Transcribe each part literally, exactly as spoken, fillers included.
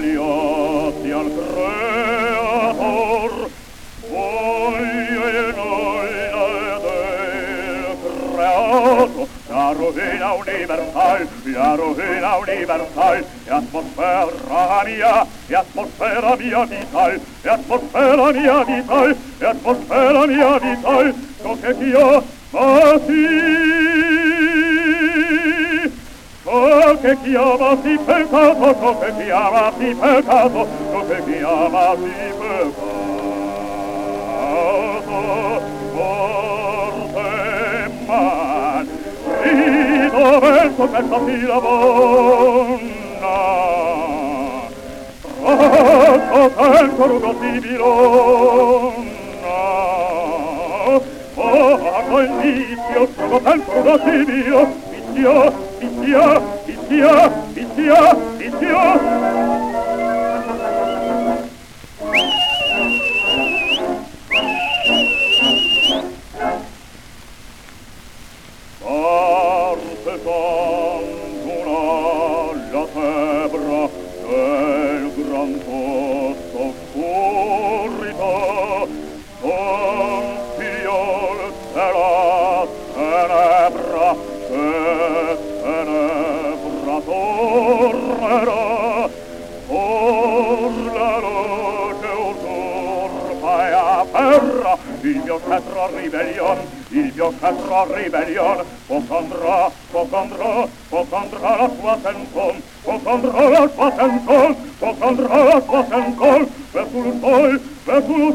hacia el creador, voy en aire del creado, la ruina universal, la ruina universal, e atmosfera mia, e atmosfera mia vital, e atmosfera mia vital, e atmosfera mia vital, ciò che io masi, ciò che chiamasi peccato, ciò che chiamasi peccato, ciò che chiamasi peccato, forse man, rido verso questa silabonna, troppo tempo rugo sibilonna, oh, il vizio, troppo tempo rugo sibilo, vizio, vizio, vizio, vizio, vizio. Parte tangula la febra del gran posto oscurità, son figliol della tenebra, che tenebra tornerà, or la luce usurpa e aferra il mio cetro ribellion, il mio cetro ribellion, focondrà, focondrà, focondrà la sua senton, focondrà la sua senton, focondrà la sua senton, verso il sol, verso il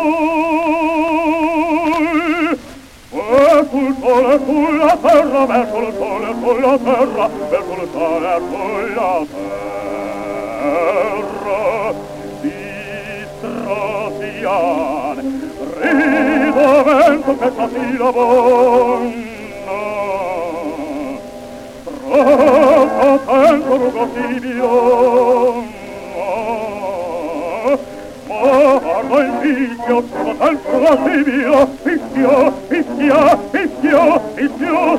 sol, verso il sole sulla terra, verso il sole sulla terra, verso il sole sulla terra, distrasian, rido vento questa silabonna, troppo tempo rugo sibilonna, guarda il vizio, troppo tempo rugo sibilo, fischio, fischio, fischio, fischio.